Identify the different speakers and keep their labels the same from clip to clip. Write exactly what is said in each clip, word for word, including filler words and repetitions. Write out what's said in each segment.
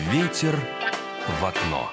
Speaker 1: Ветер в окно.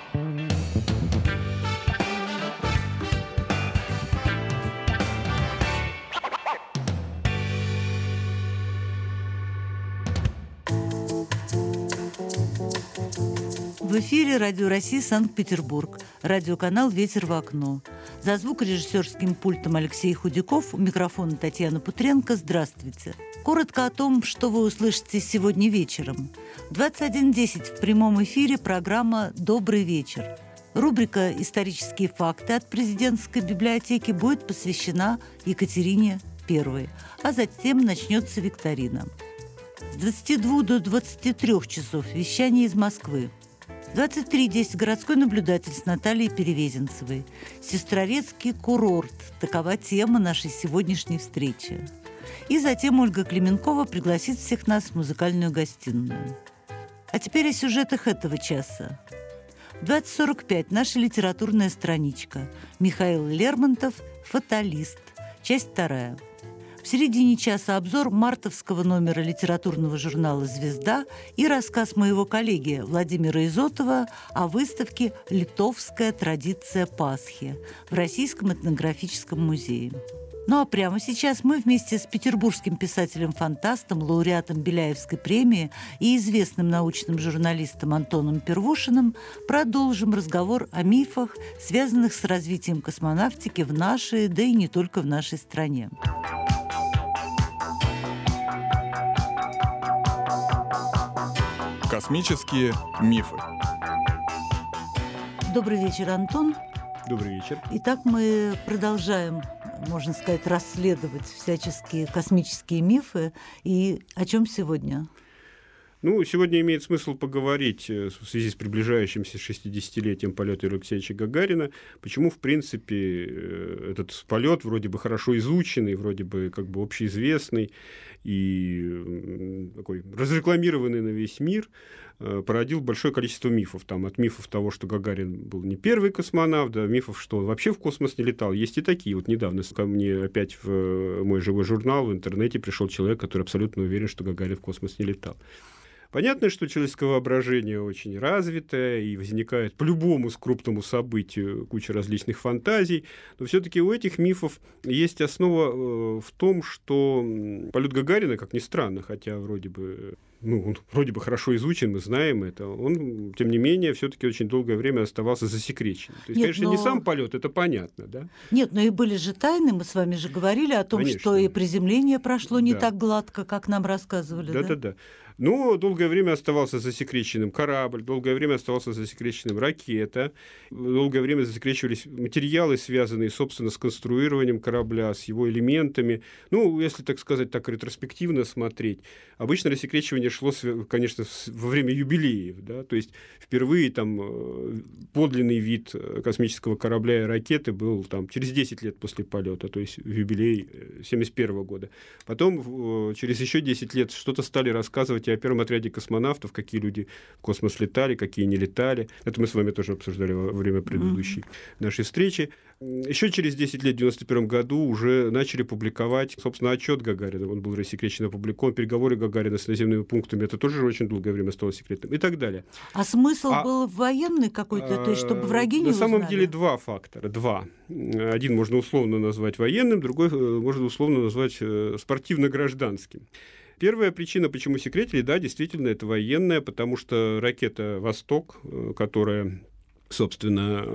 Speaker 2: В эфире Радио России Санкт-Петербург, радиоканал «Ветер в окно». За звукорежиссерским пультом Алексей Худяков, у микрофона Татьяна Путренко. Здравствуйте. Коротко о том, что вы услышите сегодня вечером. В двадцать один десять в прямом эфире программа «Добрый вечер». Рубрика «Исторические факты» от президентской библиотеки будет посвящена Екатерине Первой, а затем начнется викторина. С двадцати двух до двадцати трёх часов вещание из Москвы. двадцать три десять городской наблюдатель с Натальей Перевезенцевой. Сестрорецкий курорт. Такова тема нашей сегодняшней встречи. И затем Ольга Клименкова пригласит всех нас в музыкальную гостиную. А теперь о сюжетах этого часа. В двадцать сорок пять наша литературная страничка. Михаил Лермонтов «Фаталист». Часть вторая. В середине часа обзор мартовского номера литературного журнала «Звезда» и рассказ моего коллеги Владимира Изотова о выставке «Литовская традиция Пасхи» в Российском этнографическом музее. Ну а прямо сейчас мы вместе с петербургским писателем-фантастом, лауреатом Беляевской премии и известным научным журналистом Антоном Первушиным продолжим разговор о мифах, связанных с развитием космонавтики в нашей, да и не только в нашей стране.
Speaker 3: Космические мифы.
Speaker 2: Добрый вечер, Антон.
Speaker 4: Добрый вечер.
Speaker 2: Итак, мы продолжаем, можно сказать, расследовать всяческие космические мифы. И о чем сегодня?
Speaker 4: Ну, сегодня имеет смысл поговорить в связи с приближающимся шестидесятилетием полета Юрия Алексеевича Гагарина, почему, в принципе, этот полет вроде бы хорошо изученный, вроде бы как бы общеизвестный и такой разрекламированный на весь мир, породил большое количество мифов. Там, от мифов того, что Гагарин был не первый космонавт, до мифов, что он вообще в космос не летал. Есть и такие. Вот недавно ко мне опять в мой живой журнал в интернете пришел человек, который абсолютно уверен, что Гагарин в космос не летал. Понятно, что человеческое воображение очень развитое и возникает по любому крупному событию куча различных фантазий, но все-таки у этих мифов есть основа в том, что полет Гагарина, как ни странно, хотя вроде бы, ну, он вроде бы хорошо изучен, мы знаем это, он, тем не менее, все-таки очень долгое время оставался засекреченным. То есть,
Speaker 2: Нет,
Speaker 4: конечно,
Speaker 2: но...
Speaker 4: не сам полет, это понятно, да?
Speaker 2: Нет, но и были же тайны, мы с вами же говорили о том,
Speaker 4: Конечно.
Speaker 2: Что и приземление прошло не
Speaker 4: да.
Speaker 2: так гладко, как нам рассказывали. Да,
Speaker 4: да, да. Но долгое время оставался засекреченным корабль, долгое время оставался засекреченным ракета, долгое время засекречивались материалы, связанные, собственно, с конструированием корабля, с его элементами. Ну, если, так сказать, так ретроспективно смотреть, обычно рассекречивание шло, конечно, во время юбилеев, да, то есть впервые там подлинный вид космического корабля и ракеты был там через десять лет после полета, то есть в юбилей семьдесят первого года. Потом через еще десять лет что-то стали рассказывать о первом отряде космонавтов, какие люди в космос летали, какие не летали. Это мы с вами тоже обсуждали во время предыдущей mm-hmm. нашей встречи. Еще через десять лет, в девяносто первом году, уже начали публиковать, собственно, отчет Гагарина. Он был рассекречен, опубликован. Переговоры Гагарина с наземными пунктами. Это тоже очень долгое время оставалось секретным. И так далее.
Speaker 2: А смысл
Speaker 4: а,
Speaker 2: был военный какой-то? То есть, чтобы враги не
Speaker 4: узнали? На самом деле два фактора. Два. Один можно условно назвать военным, другой можно условно назвать спортивно-гражданским. Первая причина, почему секретили, да, действительно, это военная, потому что ракета «Восток», которая, собственно,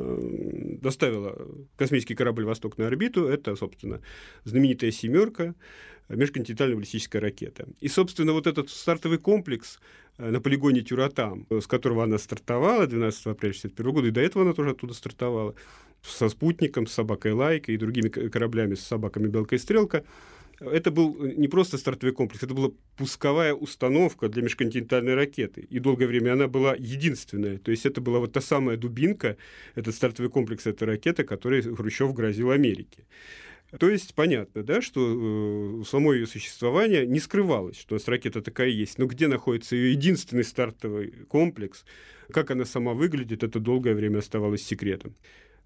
Speaker 4: доставила космический корабль «Восток» на орбиту, это, собственно, знаменитая «семерка», межконтинентальная баллистическая ракета. И, собственно, вот этот стартовый комплекс на полигоне Тюратам, с которого она стартовала двенадцатого апреля шестьдесят первого года, и до этого она тоже оттуда стартовала, со спутником, с собакой Лайкой и другими кораблями, с собаками Белка и Стрелка, это был не просто стартовый комплекс, это была пусковая установка для межконтинентальной ракеты. И долгое время она была единственная. То есть это была вот та самая дубинка, этот стартовый комплекс, эта ракета, которой Хрущев грозил Америке. То есть понятно, да, что э, само ее существование не скрывалось, что у нас ракета такая есть. Но где находится ее единственный стартовый комплекс, как она сама выглядит, это долгое время оставалось секретом.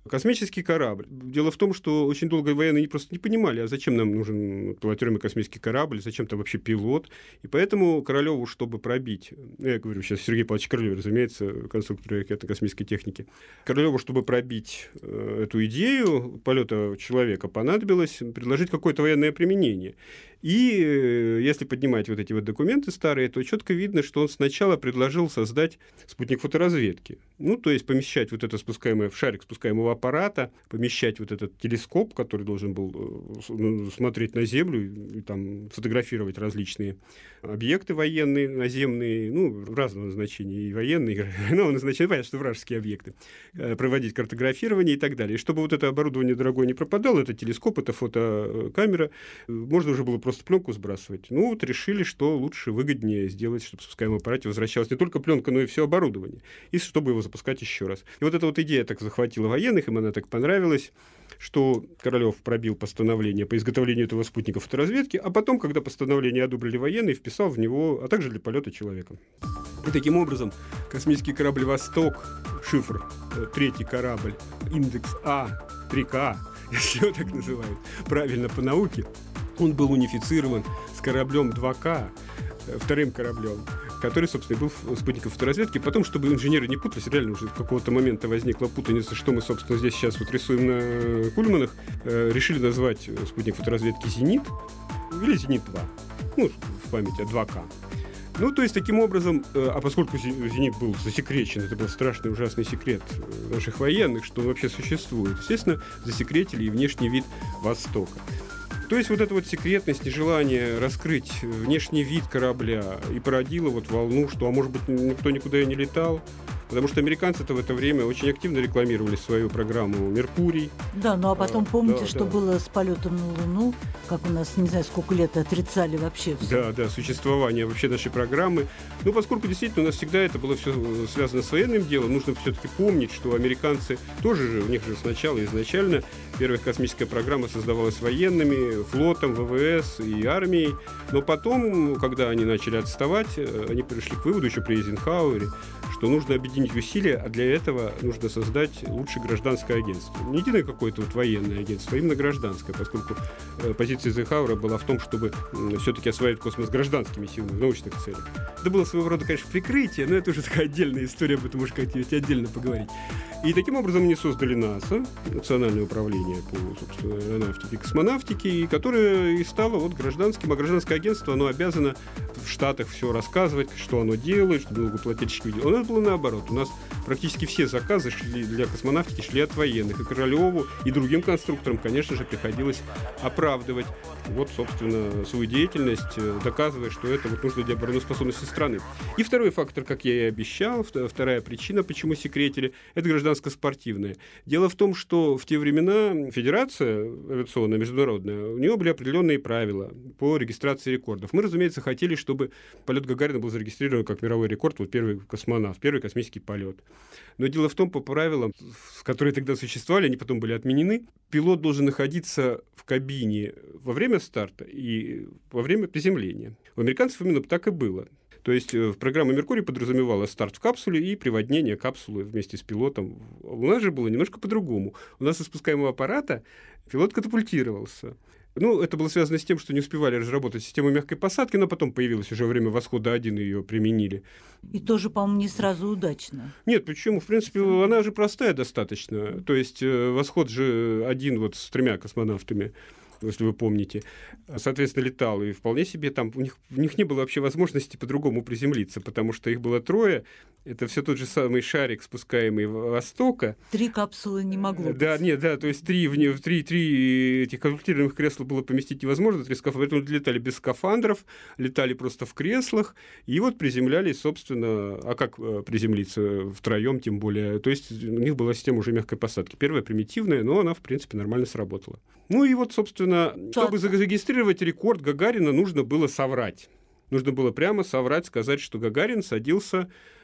Speaker 4: Космический корабль. Дело в том, что очень долго военные просто не понимали, а зачем нам нужен пилотируемый космический корабль, зачем там вообще пилот. И поэтому Королёву, чтобы пробить, я говорю сейчас Сергей Павлович Королёв, разумеется, конструктор ракетно-космической техники, Королёву, чтобы пробить э, эту идею полета человека, понадобилось предложить какое-то военное применение. И э, если поднимать вот эти вот документы старые, то четко видно, что он сначала предложил создать спутник фоторазведки. Ну, то есть помещать вот это спускаемое в шарик спускаемого аппарата, помещать вот этот телескоп, который должен был смотреть на Землю и, и там фотографировать различные объекты военные, наземные, ну, разного назначения, и военные, и ну, назначения, понятно, что вражеские объекты, проводить картографирование и так далее. И чтобы вот это оборудование дорогое не пропадало, это телескоп, это фотокамера, можно уже было просто пленку сбрасывать. Ну, вот решили, что лучше, выгоднее сделать, чтобы в спускаемом аппарате возвращалась не только пленка, но и все оборудование, и чтобы его запускать еще раз. И вот эта вот идея так захватила военных, им она так понравилась, что Королёв пробил постановление по изготовлению этого спутника фоторазведки, а потом, когда постановление одобрили военные, вписал в него, а также для полета человека. И таким образом космический корабль «Восток», шифр, третий корабль, индекс А, три К, если его так называют, правильно по науке, он был унифицирован с кораблем два К, вторым кораблем, который, собственно, был спутником фоторазведки. Потом, чтобы инженеры не путались, реально уже с какого-то момента возникла путаница, что мы, собственно, здесь сейчас вот рисуем на Кульманах, э, решили назвать спутник фоторазведки «Зенит» или «Зенит-два», ну, в память о два К. Ну, то есть, таким образом, э, а поскольку «Зенит» был засекречен, это был страшный, ужасный секрет наших военных, что он вообще существует, естественно, засекретили и внешний вид «Востока». То есть вот эта вот секретность, нежелание раскрыть внешний вид корабля и породило вот волну, что, а может быть, никто никуда и не летал. Потому что американцы-то в это время очень активно рекламировали свою программу «Меркурий».
Speaker 2: Да, ну а потом
Speaker 4: а,
Speaker 2: помните,
Speaker 4: да,
Speaker 2: что
Speaker 4: да.
Speaker 2: было с полетом на Луну, как у нас, не знаю, сколько лет отрицали вообще все.
Speaker 4: Да, да, существование вообще нашей программы. Ну, поскольку действительно у нас всегда это было все связано с военным делом, нужно все-таки помнить, что американцы тоже же, у них же сначала изначально первая космическая программа создавалась военными, флотом, ВВС и армией. Но потом, когда они начали отставать, они пришли к выводу еще при Эйзенхауэре, что нужно объединить усилия, а для этого нужно создать лучше гражданское агентство. Не единое какое-то вот военное агентство, а именно гражданское, поскольку э, позиция Эйзенхауэра была в том, чтобы э, все-таки осваивать космос гражданскими силами в научных целях. Это было своего рода, конечно, прикрытие, но это уже такая отдельная история, об этом можно как-нибудь отдельно поговорить. И таким образом они создали НАСА, Национальное управление по, собственно, аэронавтике и космонавтике, которое и стало вот гражданским, а гражданское агентство, оно обязано в Штатах все рассказывать, что оно делает, чтобы налогоплательщики видели. У нас было наоборот. У нас практически все заказы шли для космонавтики шли от военных. И Королёву, и другим конструкторам, конечно же, приходилось оправдывать вот, собственно, свою деятельность, доказывая, что это вот нужно для обороноспособности страны. И второй фактор, как я и обещал, вторая причина, почему секретили, это гражданско-спортивная. Дело в том, что в те времена Федерация авиационная, международная, у нее были определенные правила по регистрации рекордов. Мы, разумеется, хотели, чтобы полет Гагарина был зарегистрирован как мировой рекорд, вот первый космонавт, первый космический полет. Но дело в том, по правилам, которые тогда существовали, они потом были отменены, пилот должен находиться в кабине во время старта и во время приземления. У американцев именно так и было. То есть программа «Меркурий» подразумевала старт в капсуле и приводнение капсулы вместе с пилотом. У нас же было немножко по-другому. У нас из спускаемого аппарата пилот катапультировался. Ну, это было связано с тем, что не успевали разработать систему мягкой посадки, но потом появилась уже во время восхода один, и ее применили.
Speaker 2: И тоже, по-моему, не сразу удачно.
Speaker 4: Нет, почему? В принципе, она же простая достаточно. То есть восход же один вот с тремя космонавтами, если вы помните, соответственно, летал. И вполне себе там у них, у них не было вообще возможности по-другому приземлиться, потому что их было трое. Это все тот же самый шарик, спускаемый в Востока.
Speaker 2: Три капсулы не могло быть.
Speaker 4: Да, нет, да, то есть три, в три, три этих катапультируемых кресла было поместить невозможно, три скафандра, поэтому летали без скафандров, летали просто в креслах, и вот приземлялись, собственно, а как приземлиться втроем, тем более, то есть у них была система уже мягкой посадки. Первая примитивная, но она, в принципе, нормально сработала. Ну и вот, собственно, чтобы зарегистрировать рекорд Гагарина, нужно было соврать. Нужно было прямо соврать, сказать, что Гагарин садился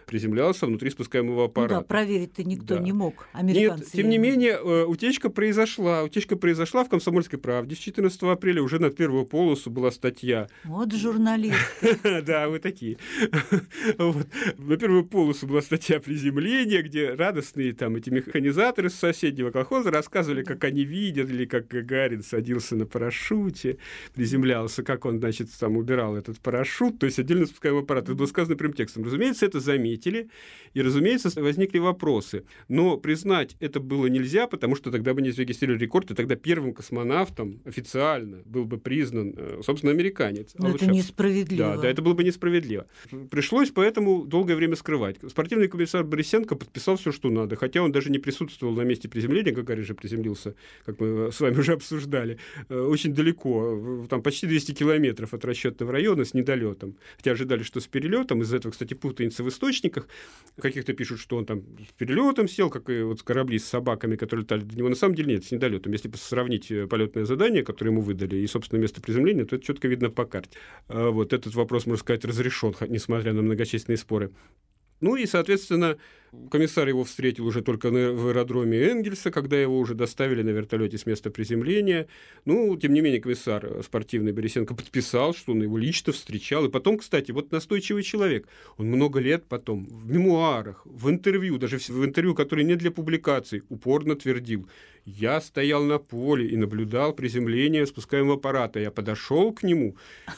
Speaker 4: приземлялся внутри спускаемого аппарата.
Speaker 2: Ну да, проверить-то никто
Speaker 4: да.
Speaker 2: не мог. Американцы.
Speaker 4: Нет, тем не менее, утечка произошла. Утечка произошла в «Комсомольской правде». четырнадцатого апреля уже на первую полосу была статья.
Speaker 2: Вот журналисты.
Speaker 4: Да, вы такие. На первую полосу была статья приземления, где радостные там эти механизаторы с соседнего колхоза рассказывали, как они видят, или как Гагарин садился на парашюте, приземлялся, как он, значит, там убирал этот парашют, то есть отдельно спускаемый аппарат. Это было сказано прямым текстом. Разумеется, это заметили, и, разумеется, возникли вопросы. Но признать это было нельзя, потому что тогда бы не зарегистрировали рекорд, и тогда первым космонавтом официально был бы признан, собственно, американец.
Speaker 2: Но а это вот несправедливо.
Speaker 4: Да, да, это было бы несправедливо. Пришлось поэтому долгое время скрывать. Спортивный комиссар Борисенко подписал все, что надо, хотя он даже не присутствовал на месте приземления, Гагарин же приземлился, как мы с вами уже обсуждали, очень далеко, там почти двести километров от расчетного района с недолетом. Хотя ожидали, что с перелетом. Из-за этого, кстати, путаница в источниках. Каких-то пишут, что он там с перелетом сел, как и вот корабли с собаками, которые летали до него. На самом деле нет, с недолетом. Если сравнить полетное задание, которое ему выдали, и, собственно, место приземления, то это четко видно по карте. Вот этот вопрос, можно сказать, разрешен, несмотря на многочисленные споры. Ну и, соответственно, комиссар его встретил уже только на, в аэродроме Энгельса, когда его уже доставили на вертолете с места приземления. Ну, тем не менее, комиссар спортивный Борисенко подписал, что он его лично встречал. И потом, кстати, вот настойчивый человек, он много лет потом в мемуарах, в интервью, даже в интервью, которые не для публикаций, упорно твердил: я стоял на поле и наблюдал приземление спускаемого аппарата. Я подошел к нему,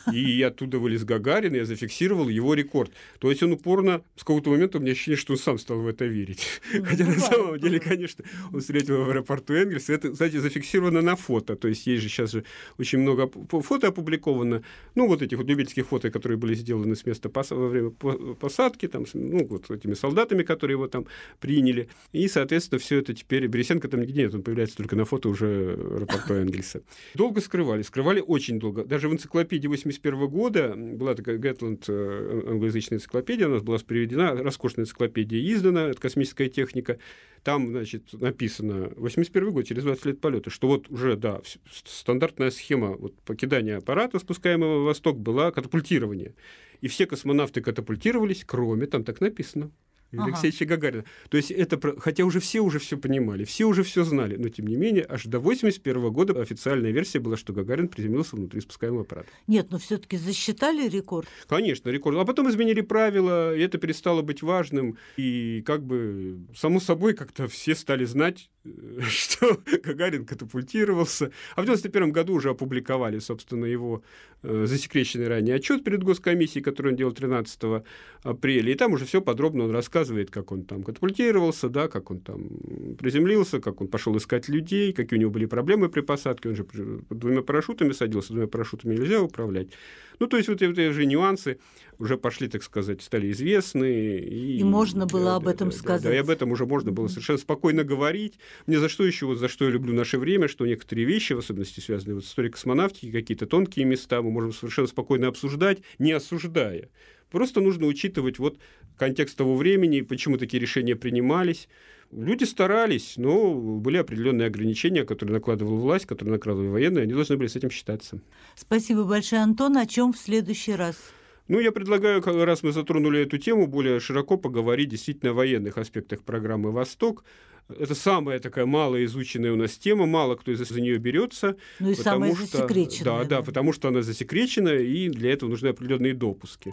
Speaker 4: и оттуда вылез Гагарин, и я зафиксировал его рекорд. То есть он упорно, с какого-то момента у меня ощущение, что он сам стал в это верить. Ну, Хотя на самом деле, конечно, он встретил его в аэропорту Энгельса. Это, кстати, зафиксировано на фото. То есть есть же сейчас же очень много фото опубликовано. Ну, вот этих вот любительских фото, которые были сделаны с места пос... во время посадки, там, ну, вот этими солдатами, которые его там приняли. И, соответственно, все это теперь... Борисенко там нигде нет, он появляется только на фото уже в аэропорту Энгельса. Долго скрывали, скрывали очень долго. Даже в энциклопедии восемьдесят первого года была такая Гэтланд, англоязычная энциклопедия, у нас была переведена, роскошная энциклопедия издана, это космическая техника. Там, значит, написано восемьдесят первый год, через двадцать лет полета, что вот уже, да, стандартная схема вот, покидания аппарата, спускаемого в восток, была катапультирование. И все космонавты катапультировались, кроме, там так написано, Алексеевича ага. Гагарина. То есть это, хотя уже все уже все понимали, все уже все знали, но тем не менее, аж до восемьдесят первого года официальная версия была, что Гагарин приземлился внутри спускаемого аппарата.
Speaker 2: Нет, но все-таки засчитали рекорд?
Speaker 4: Конечно, рекорд. А потом изменили правила, и это перестало быть важным. И как бы само собой как-то все стали знать, что Гагарин катапультировался. А в девяносто первом году уже опубликовали, собственно, его э, засекреченный ранее отчет перед Госкомиссией, который он делал тринадцатого апреля. И там уже все подробно он рассказывает, как он там катапультировался, да, как он там приземлился, как он пошел искать людей, какие у него были проблемы при посадке. Он же двумя парашютами садился, двумя парашютами нельзя управлять. Ну, то есть вот эти уже нюансы уже пошли, так сказать, стали известны. И,
Speaker 2: и можно было
Speaker 4: да,
Speaker 2: об
Speaker 4: да,
Speaker 2: этом
Speaker 4: да,
Speaker 2: сказать.
Speaker 4: Да, и об этом уже можно было совершенно спокойно говорить. Мне за что еще, вот за что я люблю наше время, что некоторые вещи, в особенности связанные вот с историей космонавтики, какие-то тонкие места мы можем совершенно спокойно обсуждать, не осуждая. Просто нужно учитывать вот контекст того времени, почему такие решения принимались. Люди старались, но были определенные ограничения, которые накладывала власть, которые накладывали военные, они должны были с этим считаться.
Speaker 2: Спасибо большое, Антон. О чем в следующий раз?
Speaker 4: Ну, я предлагаю, раз мы затронули эту тему, более широко поговорить действительно о военных аспектах программы «Восток». Это самая такая малоизученная у нас тема, мало кто за нее берется.
Speaker 2: Ну и самая засекреченная.
Speaker 4: Да, да, потому что она засекречена, и для этого нужны определенные допуски.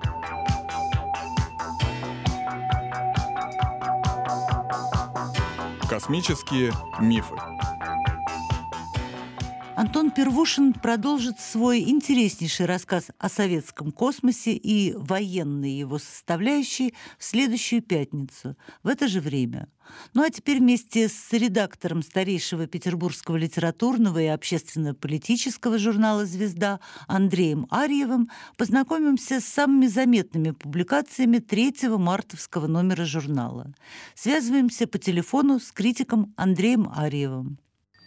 Speaker 3: Космические мифы.
Speaker 2: Антон Первушин продолжит свой интереснейший рассказ о советском космосе и военной его составляющей в следующую пятницу, в это же время. Ну а теперь вместе с редактором старейшего петербургского литературного и общественно-политического журнала «Звезда» Андреем Арьевым познакомимся с самыми заметными публикациями третьего мартовского номера журнала. Связываемся по телефону с критиком Андреем Арьевым.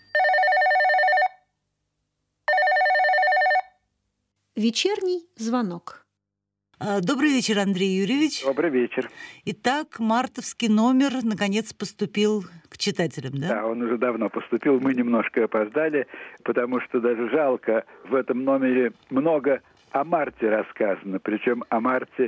Speaker 5: Вечерний звонок.
Speaker 2: Добрый вечер, Андрей Юрьевич.
Speaker 6: Добрый вечер.
Speaker 2: Итак, мартовский номер наконец поступил к читателям, да?
Speaker 6: Да, он уже давно поступил. Мы немножко опоздали, потому что даже жалко, в этом номере много о марте рассказано. Причем о марте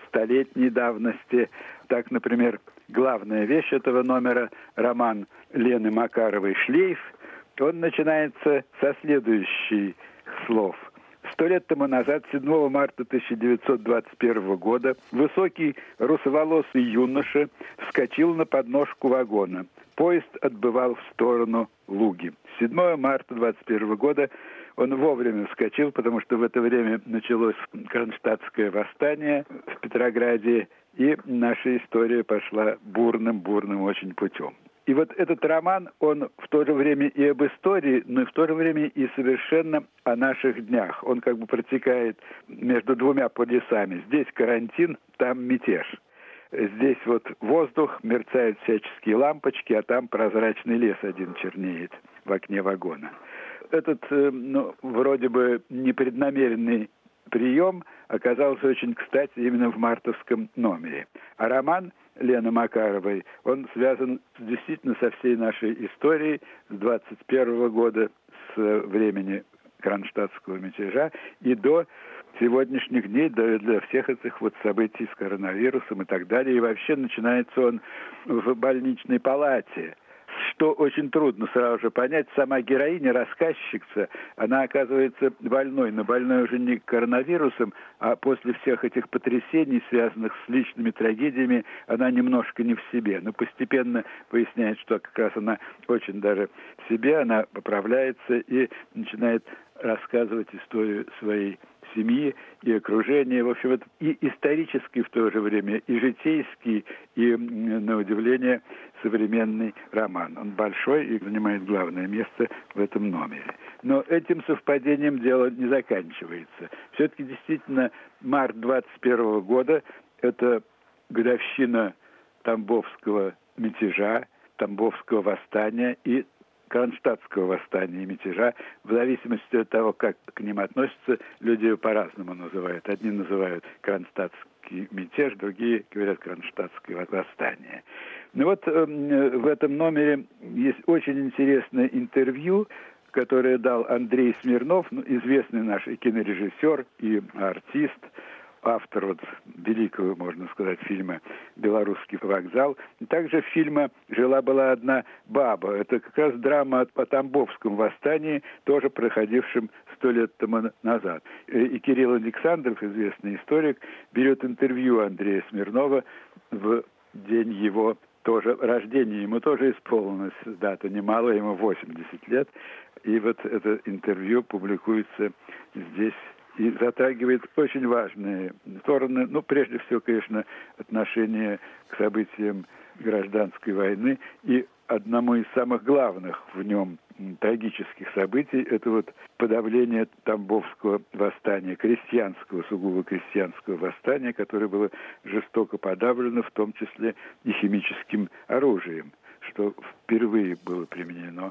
Speaker 6: столетней давности. Так, например, главная вещь этого номера – роман Лены Макаровой «Шлейф». Он начинается со следующих слов. Сто лет тому назад, седьмого марта тысяча девятьсот двадцать первого года, высокий русоволосый юноша вскочил на подножку вагона. Поезд отбывал в сторону Луги. седьмого марта двадцать первого года он вовремя вскочил, потому что в это время началось Кронштадтское восстание в Петрограде, и наша история пошла бурным-бурным очень путем. И вот этот роман, он в то же время и об истории, но и в то же время и совершенно о наших днях. Он как бы протекает между двумя полюсами. Здесь карантин, там мятеж. Здесь вот воздух, мерцают всяческие лампочки, а там прозрачный лес один чернеет в окне вагона. Этот, ну, вроде бы непреднамеренный прием оказался очень кстати именно в мартовском номере. А роман Лены Макаровой, он связан действительно со всей нашей историей с двадцать первого года, с времени Кронштадтского мятежа и до сегодняшних дней, до, для всех этих вот событий с коронавирусом и так далее. И вообще начинается он в больничной палате, что очень трудно сразу же понять. Сама героиня, рассказчица, она оказывается больной, но больной уже не коронавирусом, а после всех этих потрясений, связанных с личными трагедиями, она немножко не в себе. Но постепенно выясняет, что как раз она очень даже в себе, она поправляется и начинает рассказывать историю своей семьи и окружения. В общем, это и исторический в то же время, и житейский, и, на удивление, современный роман. Он большой и занимает главное место в этом номере. Но этим совпадением дело не заканчивается. Все-таки действительно март двадцать первого года – это годовщина Тамбовского мятежа, Тамбовского восстания и Кронштадтского восстания и мятежа. В зависимости от того, как к ним относятся, люди его по-разному называют. Одни называют Кронштадтский мятеж, другие говорят Кронштадтское восстание. Ну вот э, в этом номере есть очень интересное интервью, которое дал Андрей Смирнов, ну, известный наш и кинорежиссер, и артист, автор вот великого, можно сказать, фильма «Белорусский вокзал». И также фильма «Жила-была одна баба». Это как раз драма о Тамбовском восстании, тоже проходившем сто лет тому назад. И Кирилл Александров, известный историк, берет интервью Андрея Смирнова в день его тоже рождения. Ему тоже исполнилась дата немало, ему восемьдесят лет. И вот это интервью публикуется здесь и затрагивает очень важные стороны. Ну, прежде всего, конечно, отношение к событиям гражданской войны. И одному из самых главных в нем трагических событий – это вот подавление Тамбовского восстания, крестьянского, сугубо крестьянского восстания, которое было жестоко подавлено, в том числе и химическим оружием, что впервые было применено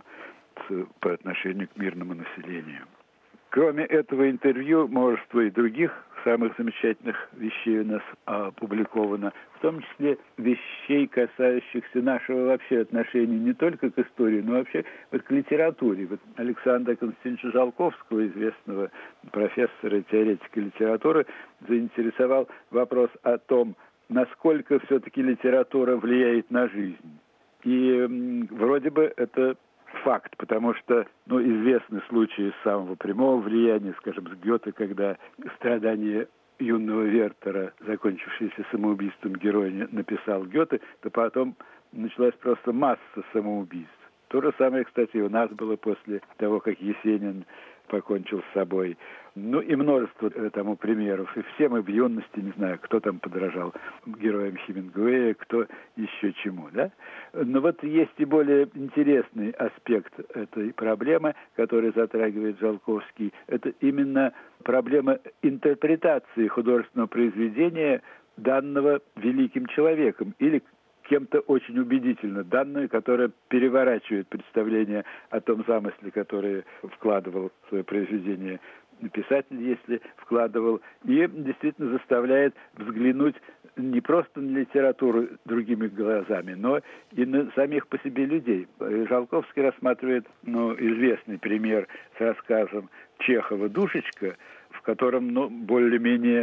Speaker 6: по отношению к мирному населению. Кроме этого интервью, множество и других самых замечательных вещей у нас опубликовано, в том числе вещей, касающихся нашего вообще отношения не только к истории, но вообще вот к литературе. Вот Александра Константиновича Жолковского, известного профессора и теоретика литературы, заинтересовал вопрос о том, насколько все-таки литература влияет на жизнь. И вроде бы это факт, потому что, ну, известны случаи самого прямого влияния, скажем, с Гёте, когда страдания юного Вертера, закончившиеся самоубийством героя, написал Гёте, то потом началась просто масса самоубийств. То же самое, кстати, у нас было после того, как Есенин покончил с собой. Ну и множество тому примеров. И все мы в юности, не знаю, кто там подражал героям Хемингуэя, кто еще чему, да? Но вот есть и более интересный аспект этой проблемы, который затрагивает Жолковский. Это именно проблема интерпретации художественного произведения, данного великим человеком, или кем-то очень убедительно данную, которая переворачивает представление о том замысле, который вкладывал в свое произведение писатель, если вкладывал, и действительно заставляет взглянуть не просто на литературу другими глазами, но и на самих по себе людей. Жолковский рассматривает, ну, известный пример с рассказом Чехова «Душечка», в котором, ну, более-менее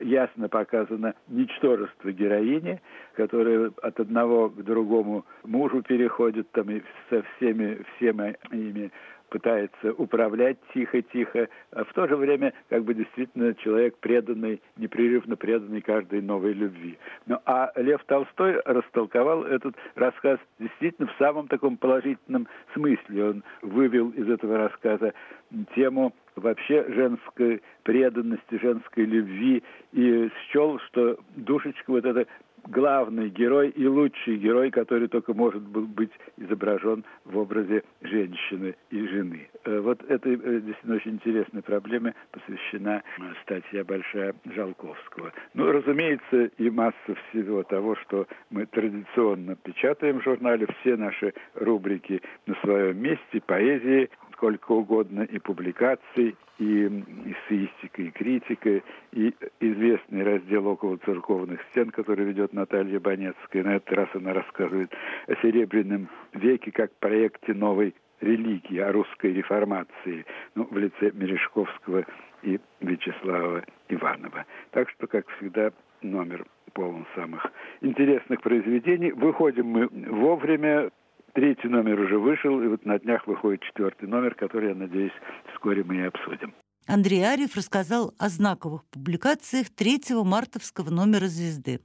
Speaker 6: ясно показано ничтожество героини, которая от одного к другому мужу переходит там и со всеми, всеми ими пытается управлять тихо-тихо, а в то же время как бы действительно человек преданный, непрерывно преданный каждой новой любви. Ну, а Лев Толстой растолковал этот рассказ действительно в самом таком положительном смысле. Он вывел из этого рассказа тему вообще женской преданности, женской любви и счел, что Душечка вот это главный герой и лучший герой, который только может быть изображен в образе женщины и жены. Вот этой действительно очень интересной проблеме посвящена статья большая Жалковского. Ну, разумеется, и масса всего того, что мы традиционно печатаем в журнале, все наши рубрики на своем месте, поэзии, сколько угодно, и публикаций, и эссеистика, и критика, и известный раздел «Около церковных стен», который ведет Наталья Банецкая. На этот раз она рассказывает о Серебряном веке как проекте новой религии, о русской реформации, ну, в лице Мережковского и Вячеслава Иванова. Так что, как всегда, номер полон самых интересных произведений. Выходим мы вовремя. Третий номер уже вышел, и вот на днях выходит четвертый номер, который, я надеюсь, вскоре мы и обсудим.
Speaker 2: Андрей Арьев рассказал о знаковых публикациях третьего мартовского номера «Звезды».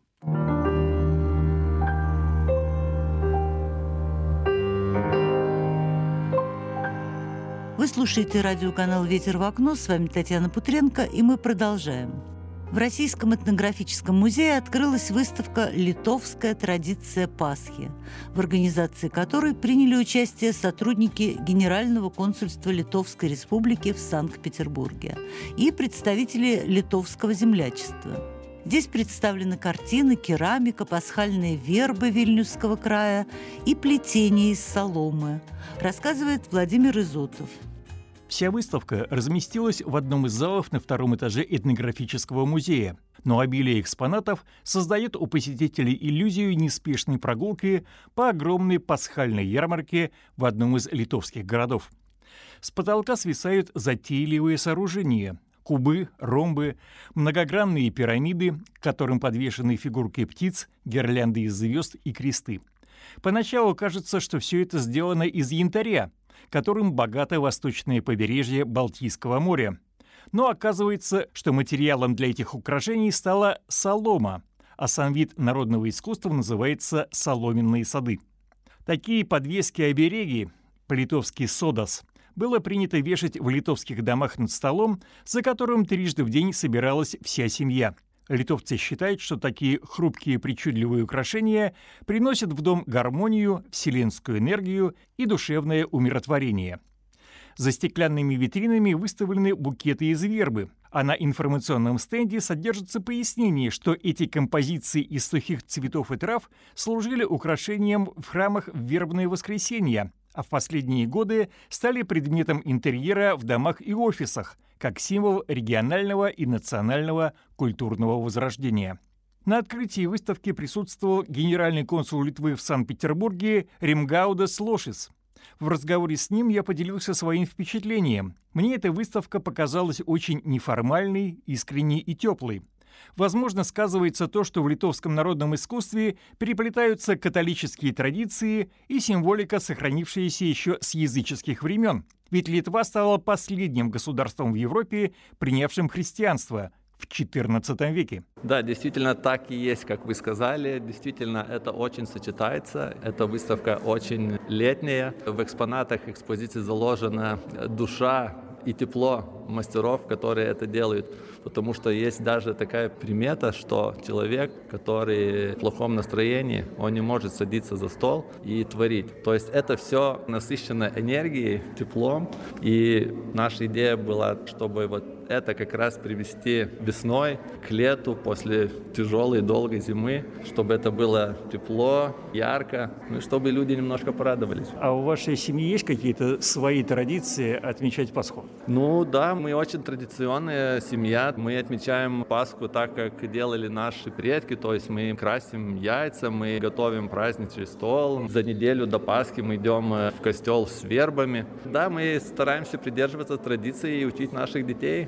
Speaker 2: Вы слушаете радиоканал «Ветер в окно». С вами Татьяна Путренко, и мы продолжаем. В Российском этнографическом музее открылась выставка «Литовская традиция Пасхи», в организации которой приняли участие сотрудники Генерального консульства Литовской Республики в Санкт-Петербурге и представители литовского землячества. Здесь представлены картины, керамика, пасхальные вербы Вильнюсского края и плетение из соломы, рассказывает Владимир Изотов.
Speaker 7: Вся выставка разместилась в одном из залов на втором этаже этнографического музея, но обилие экспонатов создает у посетителей иллюзию неспешной прогулки по огромной пасхальной ярмарке в одном из литовских городов. С потолка свисают затейливые сооружения – кубы, ромбы, многогранные пирамиды, к которым подвешены фигурки птиц, гирлянды из звезд и кресты. Поначалу кажется, что все это сделано из янтаря, которым богато восточное побережье Балтийского моря. Но оказывается, что материалом для этих украшений стала солома, а сам вид народного искусства называется соломенные сады. Такие подвески-обереги, по-литовски «содас», было принято вешать в литовских домах над столом, за которым трижды в день собиралась вся семья. Литовцы считают, что такие хрупкие причудливые украшения приносят в дом гармонию, вселенскую энергию и душевное умиротворение. За стеклянными витринами выставлены букеты из вербы, а на информационном стенде содержится пояснение, что эти композиции из сухих цветов и трав служили украшением в храмах в вербное воскресенье, а в последние годы стали предметом интерьера в домах и офисах, как символ регионального и национального культурного возрождения. На открытии выставки присутствовал генеральный консул Литвы в Санкт-Петербурге Римгаудас Лошис. В разговоре с ним я поделился своим впечатлением. Мне эта выставка показалась очень неформальной, искренней и теплой. Возможно, сказывается то, что в литовском народном искусстве переплетаются католические традиции и символика, сохранившаяся еще с языческих времен. Ведь Литва стала последним государством в Европе, принявшим христианство в четырнадцатом веке.
Speaker 8: Да, действительно так и есть, как вы сказали. Действительно, это очень сочетается. Эта выставка очень летняя. В экспонатах экспозиции заложена душа и тепло мастеров, которые это делают. Потому что есть даже такая примета, что человек, который в плохом настроении, он не может садиться за стол и творить. То есть это все насыщено энергией, теплом. И наша идея была, чтобы вот это как раз привести весной к лету, после тяжелой, долгой зимы, чтобы это было тепло, ярко, ну и чтобы люди немножко порадовались.
Speaker 7: А у вашей семьи есть какие-то свои традиции отмечать Пасху?
Speaker 8: Ну да, мы очень традиционная семья. Мы отмечаем Пасху так, как делали наши предки, то есть мы красим яйца, мы готовим праздничный стол. За неделю до Пасхи мы идем в костел с вербами. Да, мы стараемся придерживаться традиций и учить наших детей.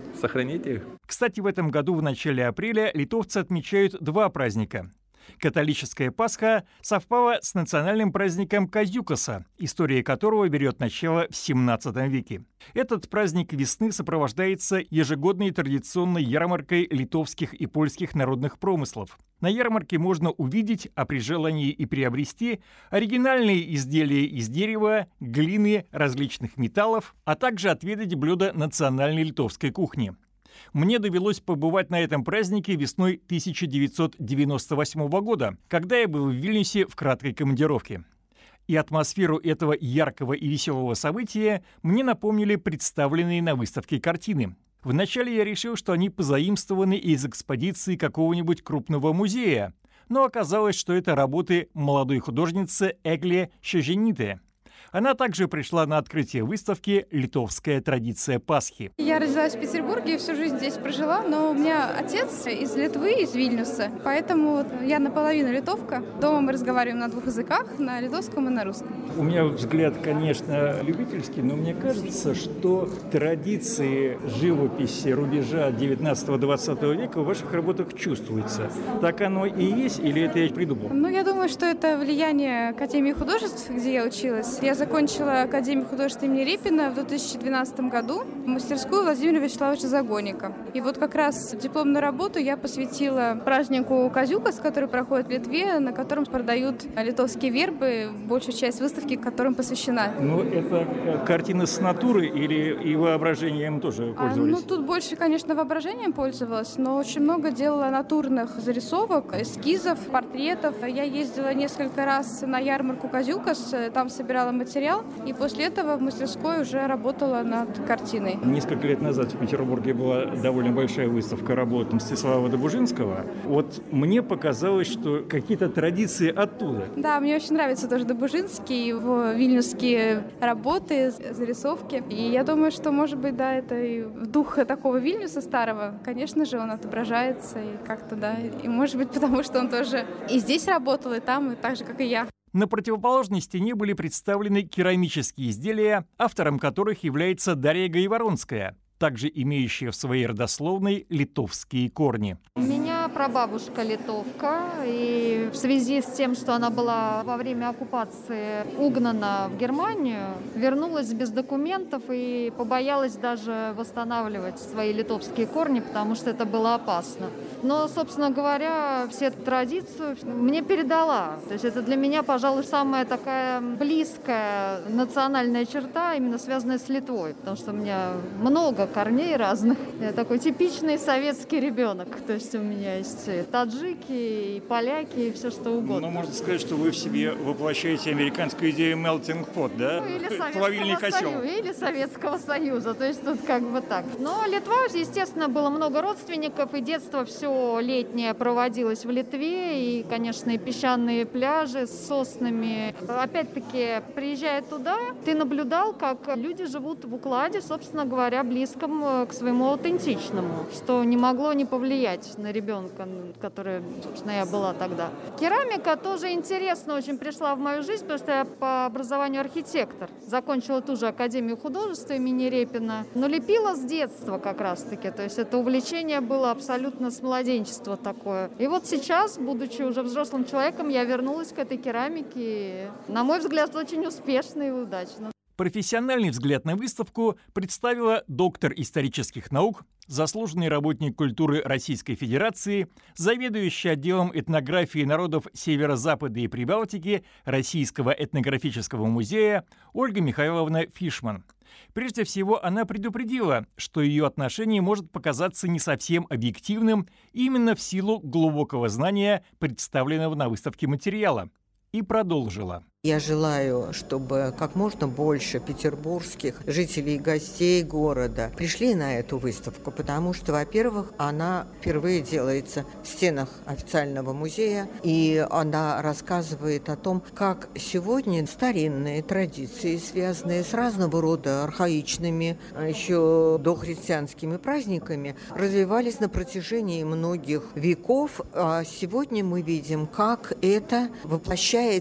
Speaker 8: сохранить их.
Speaker 7: Кстати, в этом году в начале апреля литовцы отмечают два праздника. Католическая Пасха совпала с национальным праздником Казюкаса, история которого берет начало в семнадцатом веке. Этот праздник весны сопровождается ежегодной традиционной ярмаркой литовских и польских народных промыслов. На ярмарке можно увидеть, а при желании и приобрести, оригинальные изделия из дерева, глины, различных металлов, а также отведать блюда национальной литовской кухни. Мне довелось побывать на этом празднике весной тысяча девятьсот девяносто восьмого года, когда я был в Вильнюсе в краткой командировке. И атмосферу этого яркого и веселого события мне напомнили представленные на выставке картины. Вначале я решил, что они позаимствованы из экспозиции какого-нибудь крупного музея, но оказалось, что это работы молодой художницы Эгле Шежените. Она также пришла на открытие выставки «Литовская традиция Пасхи».
Speaker 9: Я родилась в Петербурге и всю жизнь здесь прожила, но у меня отец из Литвы, из Вильнюса, поэтому я наполовину литовка. Дома мы разговариваем на двух языках, на литовском и на русском.
Speaker 7: У меня взгляд, конечно, любительский, но мне кажется, что традиции живописи рубежа девятнадцатого-двадцатого века в ваших работах чувствуются. Так оно и есть, или это я придумал?
Speaker 9: Ну, я думаю, что это влияние Академии художеств, где я училась. Я закончила Академию художеств имени Репина в две тысячи двенадцатом году, мастерскую Владимира Вячеславовича Загонника. И вот как раз дипломную работу я посвятила празднику Казюкас, который проходит в Литве, на котором продают литовские вербы, большая часть выставки которым посвящена.
Speaker 7: Ну, это картина с натуры или и воображением тоже пользовались?
Speaker 9: А, ну, тут больше, конечно, воображением пользовалась, но очень много делала натурных зарисовок, эскизов, портретов. Я ездила несколько раз на ярмарку Казюкас, там собирала материал, и после этого в мастерской уже работала над картиной.
Speaker 7: Несколько лет назад в Петербурге была довольно большая выставка работ Мстислава Добужинского. Вот мне показалось, что какие-то традиции оттуда.
Speaker 9: Да, мне очень нравится тоже Добужинский, его вильнюсские работы, зарисовки. И я думаю, что, может быть, да, это и дух такого Вильнюса старого, конечно же, он отображается и как-то, да, и может быть, потому что он тоже и здесь работал, и там, и так же, как и я.
Speaker 7: На противоположной стене были представлены керамические изделия, автором которых является Дарья Гайворонская, также имеющая в своей родословной литовские корни.
Speaker 10: У меня прабабушка литовка, и в связи с тем, что она была во время оккупации угнана в Германию, вернулась без документов и побоялась даже восстанавливать свои литовские корни, потому что это было опасно. Но, собственно говоря, всю эту традицию мне передала. То есть это для меня, пожалуй, самая такая близкая национальная черта, именно связанная с Литвой, потому что у меня много корней разных. Я такой типичный советский ребенок. То есть у меня есть и таджики, и поляки, и все что угодно.
Speaker 7: Ну, можно сказать, что вы в себе воплощаете американскую идею melting pot, да?
Speaker 10: Ну, или
Speaker 7: плавильный котел.
Speaker 10: Союза, или Советского Союза. То есть тут как бы так. Но Литва, естественно, было много родственников, и детство все летнее проводилось в Литве, и, конечно, и песчаные пляжи с соснами. Опять-таки, приезжая туда, ты наблюдал, как люди живут в укладе, собственно говоря, близком к своему аутентичному, что не могло не повлиять на ребенка, который, собственно, я была тогда. Керамика тоже интересно очень пришла в мою жизнь, потому что я по образованию архитектор. Закончила ту же Академию художеств имени Репина, но лепила с детства как раз-таки. То есть это увлечение было абсолютно с младенчества такое. И вот сейчас, будучи уже взрослым человеком, я вернулась к этой керамике. На мой взгляд, очень успешно и удачно.
Speaker 7: Профессиональный взгляд на выставку представила доктор исторических наук, заслуженный работник культуры Российской Федерации, заведующий отделом этнографии народов Северо-Запада и Прибалтики Российского этнографического музея Ольга Михайловна Фишман. Прежде всего, она предупредила, что ее отношение может показаться не совсем объективным именно в силу глубокого знания представленного на выставке материала. И продолжила.
Speaker 11: Я желаю, чтобы как можно больше петербургских жителей и гостей города пришли на эту выставку, потому что, во-первых, она впервые делается в стенах официального музея, и она рассказывает о том, как сегодня старинные традиции, связанные с разного рода архаичными, еще дохристианскими праздниками, развивались на протяжении многих веков, а сегодня мы видим, как это воплощается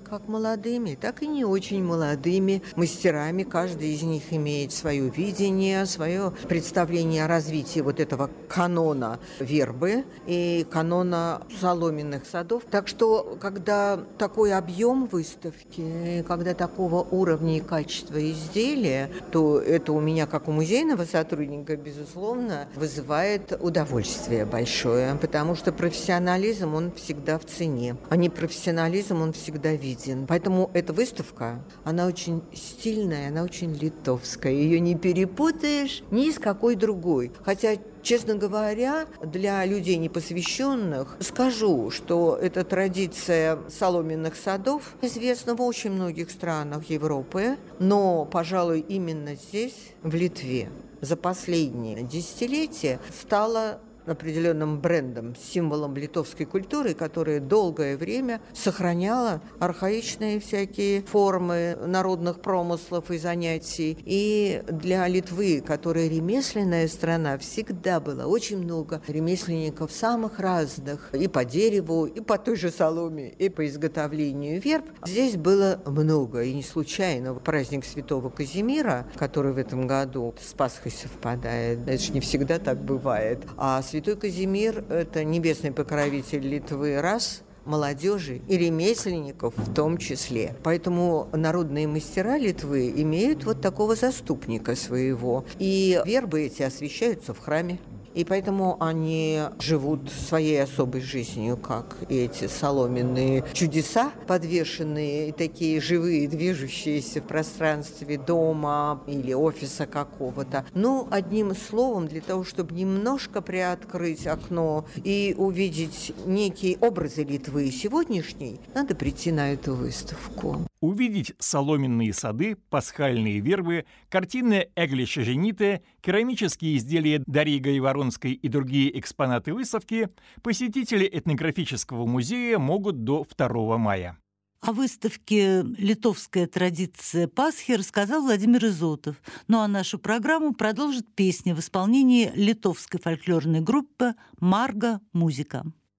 Speaker 11: как молодыми, так и не очень молодыми мастерами. Каждый из них имеет свое видение, свое представление о развитии вот этого канона вербы и канона соломенных садов. Так что, когда такой объем выставки, когда такого уровня и качества изделия, то это у меня, как у музейного сотрудника, безусловно, вызывает удовольствие большое, потому что профессионализм, он всегда в цене, а непрофессионализм, он всегда виден. Поэтому эта выставка, она очень стильная, она очень литовская. Ее не перепутаешь ни с какой другой. Хотя, честно говоря, для людей непосвященных скажу, что эта традиция соломенных садов известна в очень многих странах Европы, но, пожалуй, именно здесь, в Литве, за последние десятилетия стала определенным брендом, символом литовской культуры, которая долгое время сохраняла архаичные всякие формы народных промыслов и занятий. И для Литвы, которая ремесленная страна, всегда было очень много ремесленников самых разных, и по дереву, и по той же соломе, и по изготовлению верб. Здесь было много, и не случайно праздник Святого Казимира, который в этом году с Пасхой совпадает, это же не всегда так бывает, а Святой Казимир – это небесный покровитель Литвы раз, молодежи и ремесленников в том числе. Поэтому народные мастера Литвы имеют вот такого заступника своего. И вербы эти освящаются в храме. И поэтому они живут своей особой жизнью, как эти соломенные чудеса, подвешенные, такие живые, движущиеся в пространстве дома или офиса какого-то. Ну, одним словом, для того, чтобы немножко приоткрыть окно и увидеть некие образы Литвы сегодняшней, надо прийти на эту выставку.
Speaker 7: Увидеть соломенные сады, пасхальные вербы, картины Эглиша Жените, керамические изделия Дарьи Гайворонской и другие экспонаты выставки посетители этнографического музея могут до второго мая.
Speaker 2: О выставке «Литовская традиция Пасхи» рассказал Владимир Изотов. Ну а нашу программу продолжит песня в исполнении литовской фольклорной группы «Марга Музика».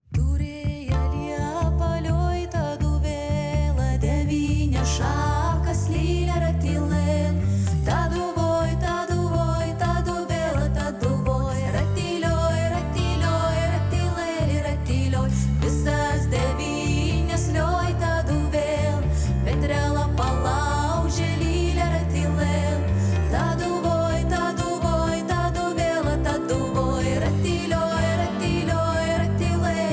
Speaker 12: Šakas līļa ratilēn, taduvoj, taduvoj, taduvela, taduvoj, ratiloj, ratiloj, ratilēli, ratiloj, visas devynias ļoj taduvel, Petrela palaužė līļa ratilēn, taduvoj, taduvoj, taduvela, taduvoj, ratiloj, ratiloj, ratilēli.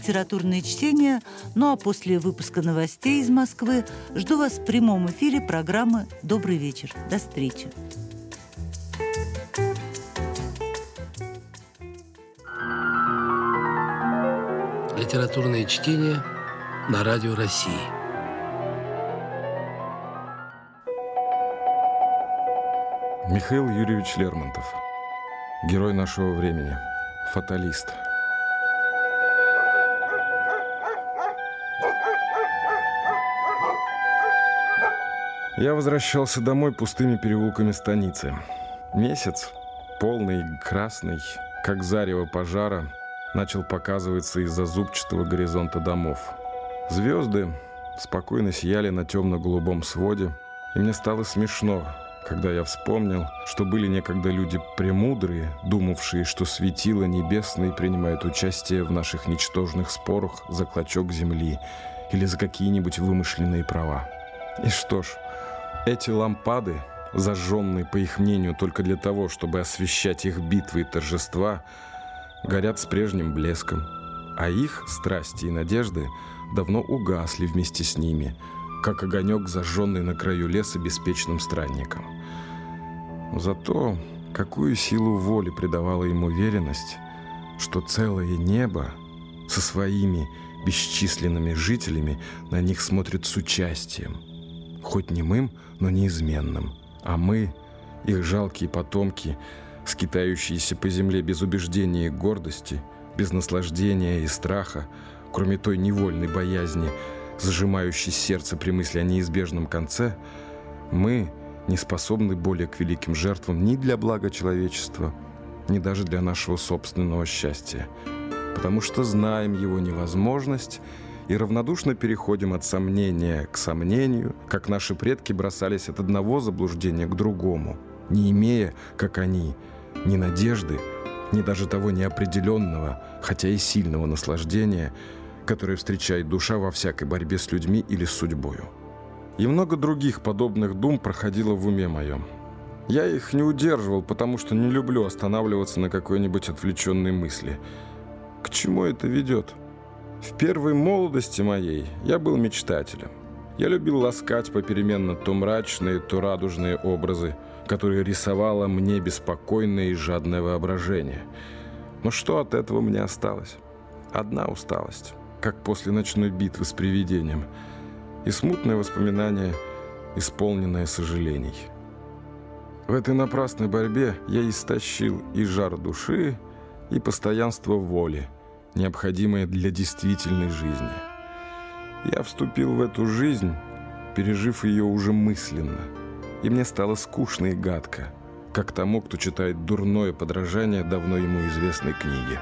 Speaker 2: литературные чтения. Ну а после выпуска новостей из Москвы жду вас в прямом эфире программы «Добрый вечер». До встречи.
Speaker 13: Литературные чтения на Радио России.
Speaker 14: Михаил Юрьевич Лермонтов. Герой нашего времени. Фаталист. Я возвращался домой пустыми переулками станицы. Месяц, полный, красный, как зарево пожара, начал показываться из-за зубчатого горизонта домов. Звезды спокойно сияли на темно-голубом своде, и мне стало смешно, когда я вспомнил, что были некогда люди премудрые, думавшие, что светила небесные принимают участие в наших ничтожных спорах за клочок земли или за какие-нибудь вымышленные права. И что ж, эти лампады, зажженные, по их мнению, только для того, чтобы освещать их битвы и торжества, горят с прежним блеском, а их страсти и надежды давно угасли вместе с ними, как огонек, зажженный на краю леса беспечным странником. Зато какую силу воли придавала им уверенность, что целое небо со своими бесчисленными жителями на них смотрит с участием, хоть немым, но неизменным, а мы, их жалкие потомки, скитающиеся по земле без убеждения и гордости, без наслаждения и страха, кроме той невольной боязни, сжимающей сердце при мысли о неизбежном конце, мы не способны более к великим жертвам ни для блага человечества, ни даже для нашего собственного счастья, потому что знаем его невозможность и равнодушно переходим от сомнения к сомнению, как наши предки бросались от одного заблуждения к другому, не имея, как они, ни надежды, ни даже того неопределенного, хотя и сильного наслаждения, которое встречает душа во всякой борьбе с людьми или с судьбою. И много других подобных дум проходило в уме моем. Я их не удерживал, потому что не люблю останавливаться на какой-нибудь отвлеченной мысли. К чему это ведет? В первой молодости моей я был мечтателем. Я любил ласкать попеременно то мрачные, то радужные образы, которые рисовало мне беспокойное и жадное воображение. Но что от этого мне осталось? Одна усталость, как после ночной битвы с привидением, и смутное воспоминание, исполненное сожалений. В этой напрасной борьбе я истощил и жар души, и постоянство воли, необходимое для действительной жизни. Я вступил в эту жизнь, пережив ее уже мысленно, и мне стало скучно и гадко, как тому, кто читает дурное подражание давно ему известной книги.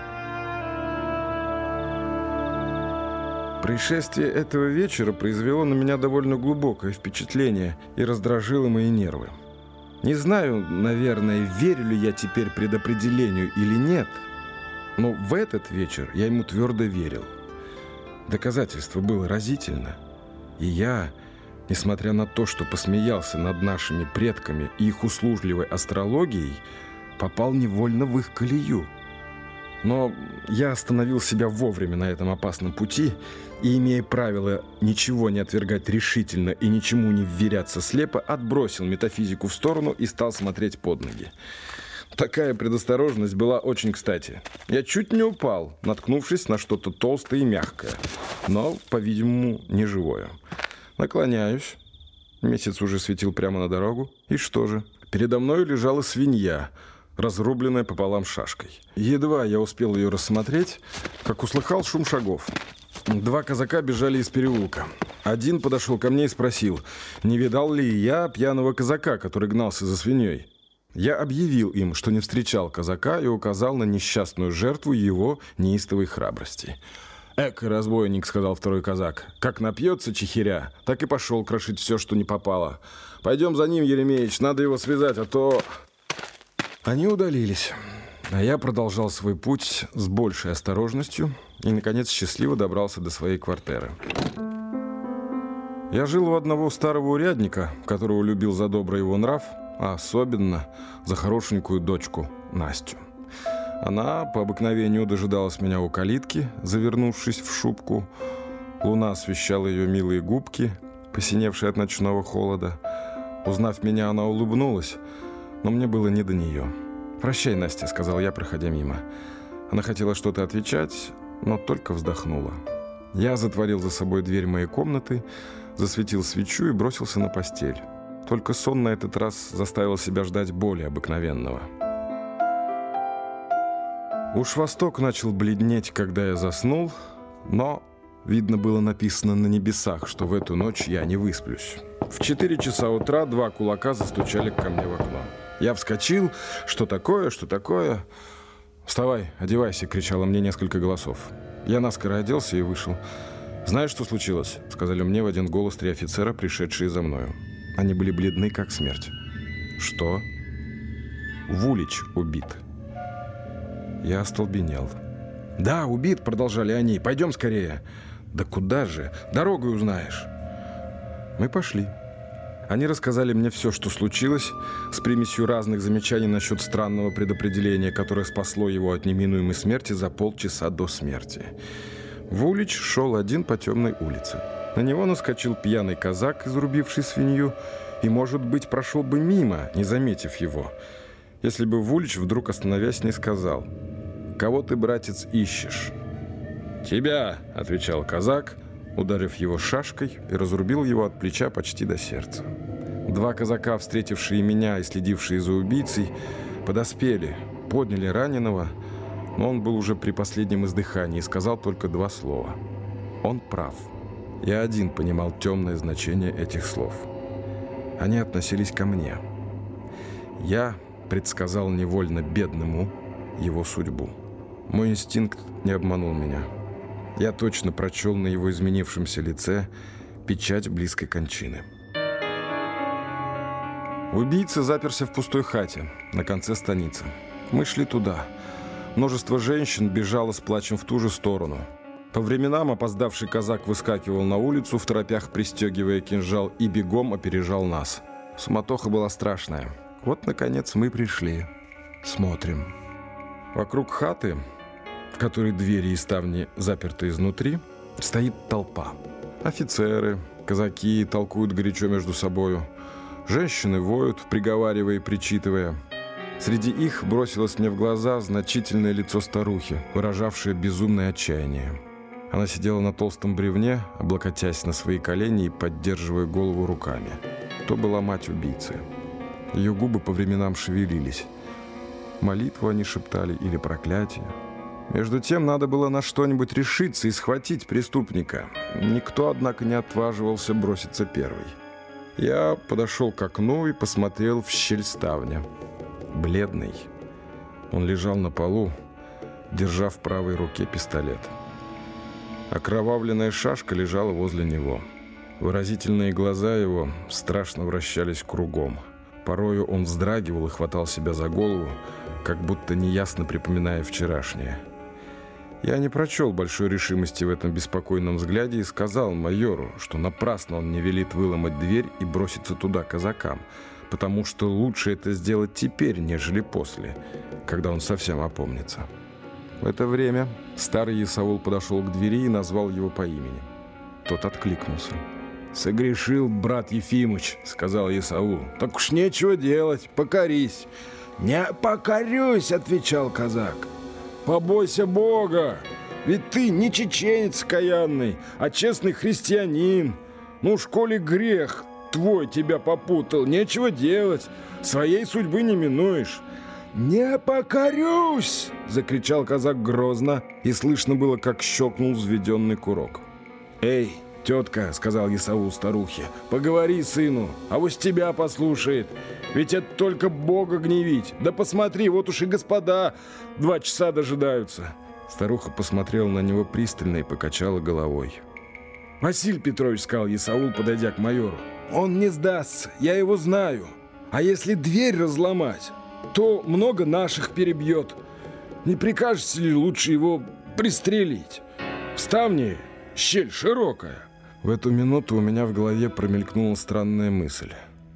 Speaker 14: Происшествие этого вечера произвело на меня довольно глубокое впечатление и раздражило мои нервы. Не знаю, наверное, верю ли я теперь предопределению или нет, но в этот вечер я ему твердо верил. Доказательство было разительно, и я, несмотря на то, что посмеялся над нашими предками и их услужливой астрологией, попал невольно в их колею. Но я остановил себя вовремя на этом опасном пути и, имея правило ничего не отвергать решительно и ничему не вверяться слепо, отбросил метафизику в сторону и стал смотреть под ноги. Такая предосторожность была очень кстати. Я чуть не упал, наткнувшись на что-то толстое и мягкое, но, по-видимому, не живое. Наклоняюсь. Месяц уже светил прямо на дорогу. И что же? Передо мной лежала свинья, разрубленная пополам шашкой. Едва я успел ее рассмотреть, как услыхал шум шагов. Два казака бежали из переулка. Один подошел ко мне и спросил, не видал ли я пьяного казака, который гнался за свиньей. Я объявил им, что не встречал казака, и указал на несчастную жертву его неистовой храбрости. «Эка, разбойник», — сказал второй казак, — «как напьется чехиря, так и пошел крошить все, что не попало. Пойдем за ним, Еремеич, надо его связать, а то...» Они удалились, а я продолжал свой путь с большей осторожностью и, наконец, счастливо добрался до своей квартиры. Я жил у одного старого урядника, которого любил за добрый его нрав, а особенно за хорошенькую дочку Настю. Она по обыкновению дожидалась меня у калитки, завернувшись в шубку. Луна освещала ее милые губки, посиневшие от ночного холода. Узнав меня, она улыбнулась, но мне было не до нее. «Прощай, Настя», — сказал я, проходя мимо. Она хотела что-то отвечать, но только вздохнула. Я затворил за собой дверь моей комнаты, засветил свечу и бросился на постель. Только сон на этот раз заставил себя ждать более обыкновенного. Уж восток начал бледнеть, когда я заснул, но видно было написано на небесах, что в эту ночь я не высплюсь. В четыре часа утра два кулака застучали ко мне в окно. Я вскочил. «Что такое? Что такое?» «Вставай, одевайся!» — кричало мне несколько голосов. Я наскоро оделся и вышел. «Знаешь, что случилось?» — сказали мне в один голос три офицера, пришедшие за мною. Они были бледны, как смерть. «Что?» «Вулич убит». Я остолбенел. «Да, убит!» — продолжали они. «Пойдем скорее!» «Да куда же? Дорогой узнаешь!» Мы пошли. Они рассказали мне все, что случилось, с примесью разных замечаний насчет странного предопределения, которое спасло его от неминуемой смерти за полчаса до смерти. Вулич шел один по темной улице. На него наскочил пьяный казак, изрубивший свинью, и, может быть, прошел бы мимо, не заметив его, если бы Вулич, вдруг остановясь, не сказал: «Кого ты, братец, ищешь?» «Тебя», — отвечал казак, ударив его шашкой, и разрубил его от плеча почти до сердца. Два казака, встретившие меня и следившие за убийцей, подоспели, подняли раненого, но он был уже при последнем издыхании и сказал только два слова. Он прав. Я один понимал темное значение этих слов. Они относились ко мне. Я предсказал невольно бедному его судьбу. Мой инстинкт не обманул меня. Я точно прочел на его изменившемся лице печать близкой кончины. Убийца заперся в пустой хате на конце станицы. Мы шли туда. Множество женщин бежало с плачем в ту же сторону. По временам опоздавший казак выскакивал на улицу, второпях пристегивая кинжал, и бегом опережал нас. Суматоха была страшная. Вот, наконец, мы пришли. Смотрим. Вокруг хаты, в которой двери и ставни заперты изнутри, стоит толпа. Офицеры, казаки толкуют горячо между собою. Женщины воют, приговаривая и причитывая. Среди их бросилось мне в глаза значительное лицо старухи, выражавшее безумное отчаяние. Она сидела на толстом бревне, облокотясь на свои колени и поддерживая голову руками. То была мать убийцы. Ее губы по временам шевелились. Молитву они шептали или проклятие. Между тем надо было на что-нибудь решиться и схватить преступника. Никто, однако, не отваживался броситься первый. Я подошел к окну и посмотрел в щель ставня. Бледный. Он лежал на полу, держа в правой руке пистолет. Окровавленная шашка лежала возле него. Выразительные глаза его страшно вращались кругом. Порою он вздрагивал и хватал себя за голову, как будто неясно припоминая вчерашнее. Я не прочел большой решимости в этом беспокойном взгляде и сказал майору, что напрасно он не велит выломать дверь и броситься туда казакам, потому что лучше это сделать теперь, нежели после, когда он совсем опомнится. В это время старый Исаул подошел к двери и назвал его по имени. Тот откликнулся. «Согрешил, брат Ефимыч», — сказал Исаул. «Так уж нечего делать, покорись». «Не покорюсь», — отвечал казак. «Побойся Бога, ведь ты не чеченец каянный, а честный христианин. Ну, в школе грех твой тебя попутал, нечего делать, своей судьбы не минуешь». «Не покорюсь!» — закричал казак грозно, и слышно было, как щелкнул взведенный курок. «Эй, тетка!» — сказал Исаул старухе. «Поговори сыну, авось тебя послушает. Ведь это только Бога гневить. Да посмотри, вот уж и господа два часа дожидаются». Старуха посмотрела на него пристально и покачала головой. «Василий Петрович, — сказал Исаул, подойдя к майору, — он не сдастся, я его знаю. А если дверь разломать, то много наших перебьет. Не прикажете ли лучше его пристрелить? В ставне щель широкая». В эту минуту у меня в голове промелькнула странная мысль.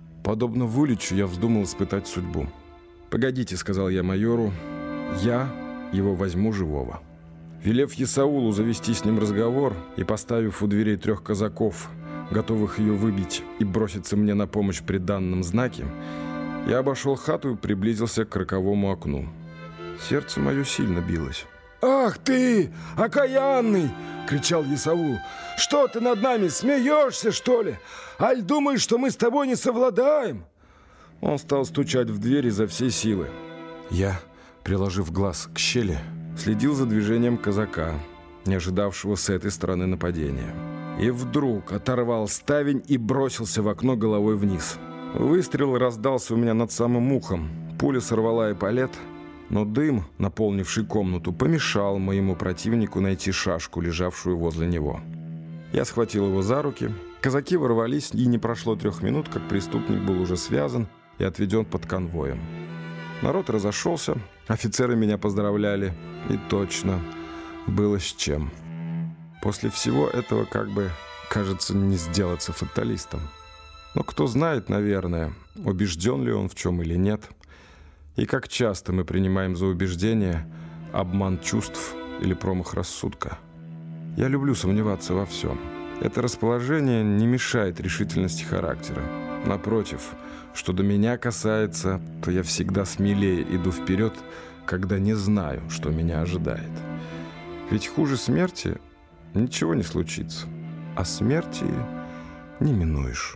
Speaker 14: Подобно Вуличу я вздумал испытать судьбу. «Погодите, — сказал я майору, — я его возьму живого. Велев Исаулу завести с ним разговор и поставив у дверей трех казаков, готовых ее выбить и броситься мне на помощь при данном знаке, я обошел хату и приблизился к роковому окну. Сердце мое сильно билось.
Speaker 15: «Ах ты, окаянный!» — кричал Исаул. «Что ты над нами, смеешься, что ли? Аль думаешь, что мы с тобой не совладаем?»
Speaker 14: Он стал стучать в дверь изо всей силы. Я, приложив глаз к щели, следил за движением казака, не ожидавшего с этой стороны нападения. И вдруг оторвал ставень и бросился в окно головой вниз. Выстрел раздался у меня над самым ухом. Пуля сорвала эполет, но дым, наполнивший комнату, помешал моему противнику найти шашку, лежавшую возле него. Я схватил его за руки. Казаки ворвались, и не прошло трех минут, как преступник был уже связан и отведен под конвоем. Народ разошелся, офицеры меня поздравляли, и точно было с чем. После всего этого как бы, кажется, не сделаться фаталистом. Но кто знает, наверное, убежден ли он в чем или нет, и как часто мы принимаем за убеждение обман чувств или промах рассудка. Я люблю сомневаться во всем. Это расположение не мешает решительности характера. Напротив, что до меня касается, то я всегда смелее иду вперед, когда не знаю, что меня ожидает. Ведь хуже смерти ничего не случится, а смерти не минуешь.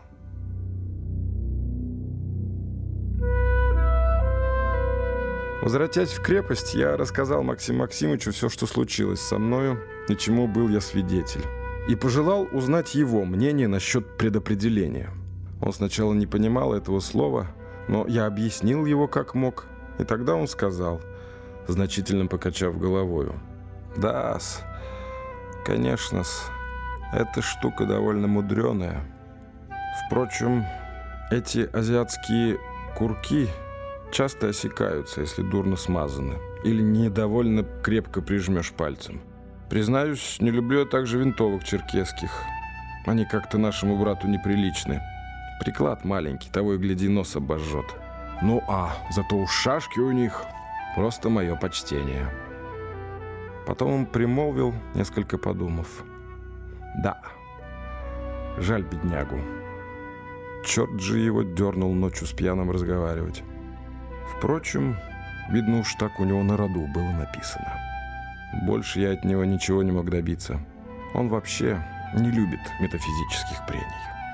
Speaker 14: Возвратясь в крепость, я рассказал Максиму Максимовичу все, что случилось со мною и чему был я свидетель. И пожелал узнать его мнение насчет предопределения. Он сначала не понимал этого слова, но я объяснил его как мог, и тогда он сказал, значительно покачав головою: «Да-с, конечно-с, эта штука довольно мудреная. Впрочем, эти азиатские курки часто осекаются, если дурно смазаны, или недовольно крепко прижмешь пальцем. Признаюсь, не люблю я также винтовок черкесских. Они как-то нашему брату неприличны. Приклад маленький, того и гляди, нос обожжет. Ну а зато уж шашки у них просто мое почтение». Потом он примолвил, несколько подумав: «Да, жаль беднягу. Черт же его дернул ночью с пьяным разговаривать. Впрочем, видно уж так у него на роду было написано. Больше я от него ничего не мог добиться. Он вообще не любит метафизических прений».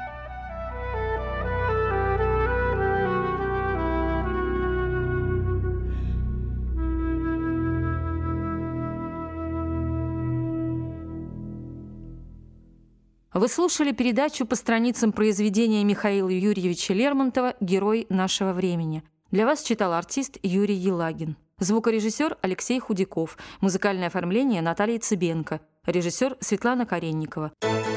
Speaker 16: Вы слушали передачу по страницам произведения Михаила Юрьевича Лермонтова «Герой нашего времени». Для вас читал артист Юрий Елагин. Звукорежиссер Алексей Худяков. Музыкальное оформление Наталья Цыбенко. Режиссер Светлана Каренникова.